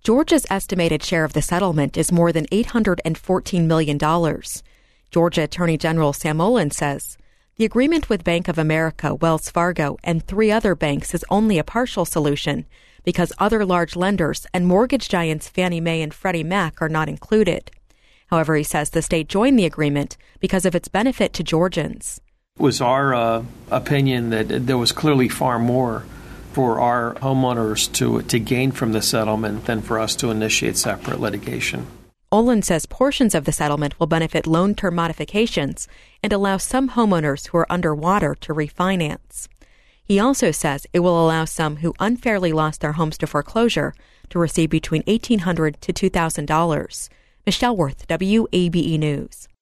Georgia's estimated share of the settlement is more than $814 million. Georgia Attorney General Sam Olin says the agreement with Bank of America, Wells Fargo, and 3 other banks is only a partial solution because other large lenders and mortgage giants Fannie Mae and Freddie Mac are not included. However, he says the state joined the agreement because of its benefit to Georgians. It was our opinion that there was clearly far more for our homeowners to gain from the settlement than for us to initiate separate litigation. Olin says portions of the settlement will benefit loan term modifications and allow some homeowners who are underwater to refinance. He also says it will allow some who unfairly lost their homes to foreclosure to receive between $1,800 to $2,000. Michelle Worth, WABE News.